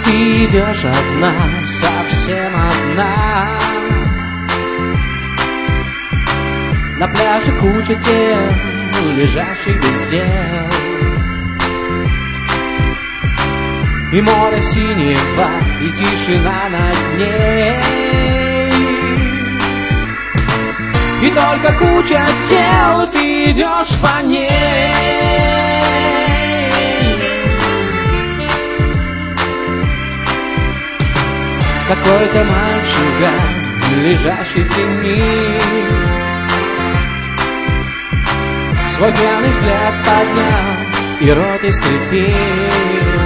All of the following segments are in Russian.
ты идешь одна, совсем одна. На пляже куча тел, лежащих без дел. И море синего, и тишина над ней. И только куча тел, ты идешь по ней. Какой-то мальчик, лежащий в тени, свой пьяный взгляд поднял и рот искривил.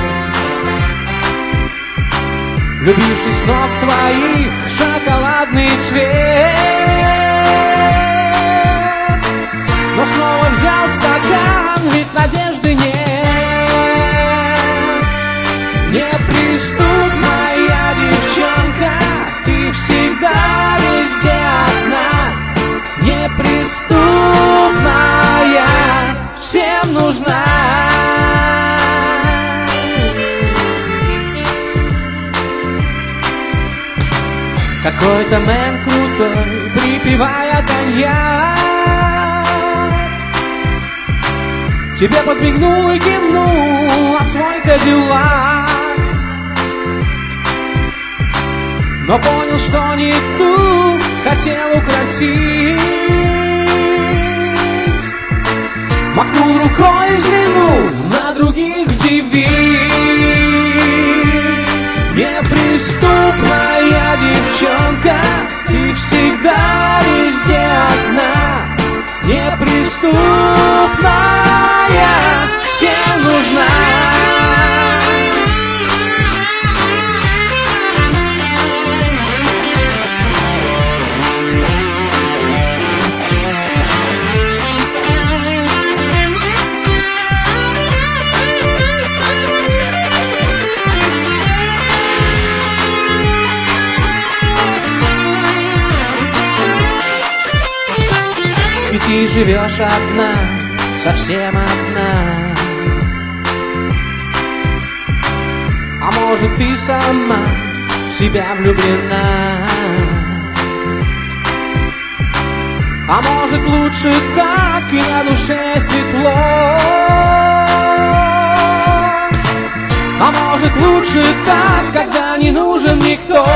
Любивший с ног твоих шоколадный цвет, но снова взял стакан, ведь надежды нет. Неприступная девчонка, ты всегда везде одна. Неприступная, всем нужна. Какой-то мэн крутой, припевая коньяк, тебе подмигнул и кивнул на свой кадиллак, но понял, что не ту хотел укротить. Махнул рукой, взглянул на других девиц. Неприступная девчонка, ты всегда везде одна. Неприступная, всем нужна. И ты живешь одна, совсем одна. А может, ты сама в себя влюблена. А может, лучше так, и на душе светло. А может, лучше так, когда не нужен никто.